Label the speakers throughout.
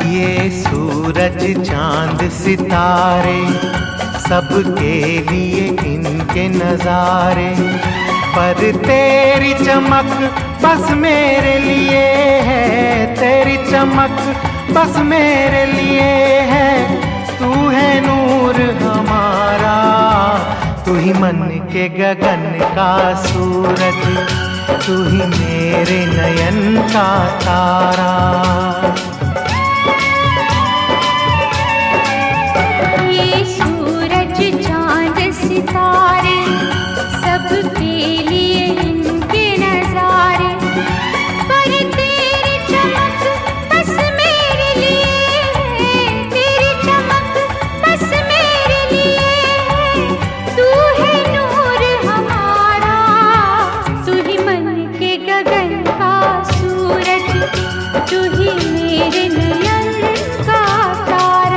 Speaker 1: ये सूरज चांद सितारे सबके लिए इनके नजारे, पर तेरी चमक बस मेरे लिए है, तेरी चमक बस मेरे लिए है। तू है नूर हमारा, तू ही मन के गगन का सूरज, तू ही मेरे नयन का तारा।
Speaker 2: ये सूरज चांद सितारे सबके लिए इनके नजारे, पर तेरी चमक बस मेरे लिए है, तेरी चमक बस मेरे लिए है। तू है नूर हमारा, तू ही मन के गगन का सूरज, तू ही मेरे नयन का तारा।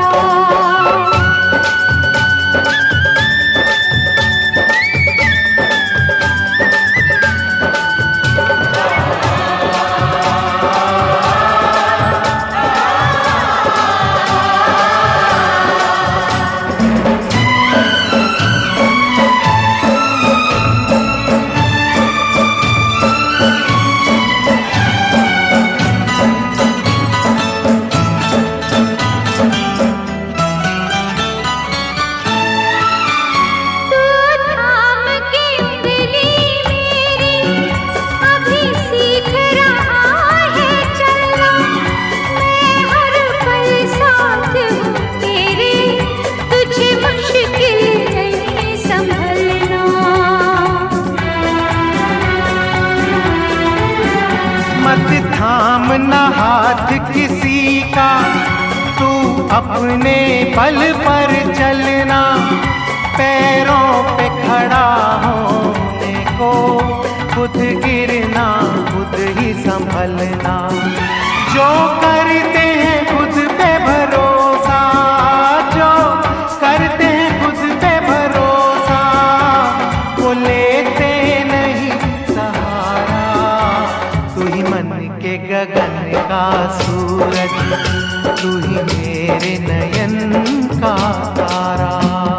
Speaker 1: मत थामना हाथ किसी का, तू अपने पल पर चलना, पैरों पे खड़ा होने को खुद गिरना, खुद ही संभलना। जो करते हैं खुद पे भरोसा, जो करते हैं खुद पे भरोसा, वो लेते नहीं सहारा। तू ही मन के गगन का सूरज, तू ही मेरे नयन का तारा।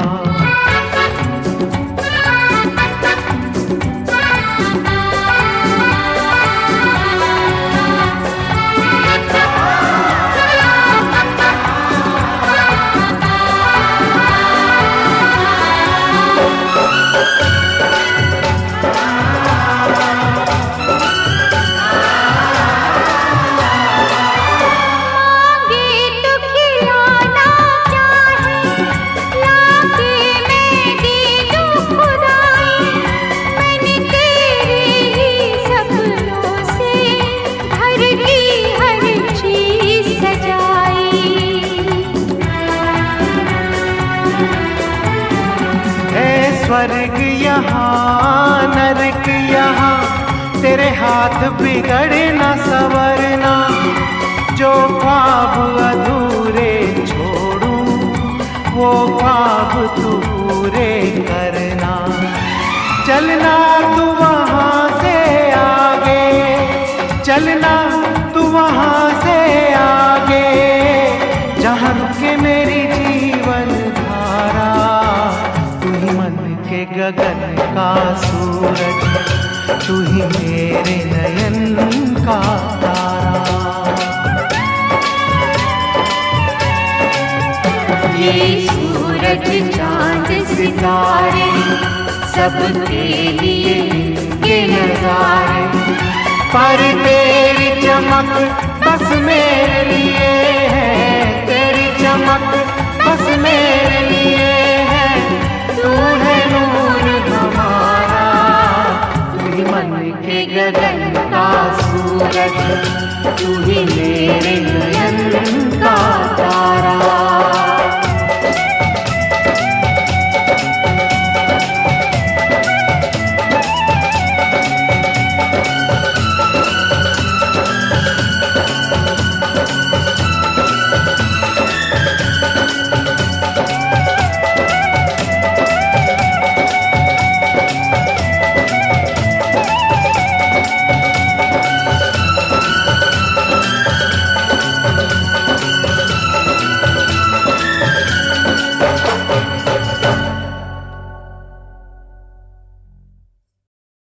Speaker 1: स्वर्ग यहाँ नरक यहाँ, तेरे हाथ बिगड़े न संवरना। जो ख्वाब अधूरे छोड़ूं, वो ख्वाब तू पूरे करना। चलना तू वहाँ से आगे, चलना तू वहाँ से आगे, जहाँ रुके मेरी जीवन धारा। तू ही मन के गगन का सूरज, तू ही मेरे नयन का तारा।
Speaker 2: ये सूरज चांद सितारे सबके लिए इनके नजारे,
Speaker 1: पर तेरी चमक बस मेरे लिए है, तेरी चमक बस मेरे लिए है। तू है नूर हमारा, तू ही मन के गगन का सूरज, तू ही मेरे नयन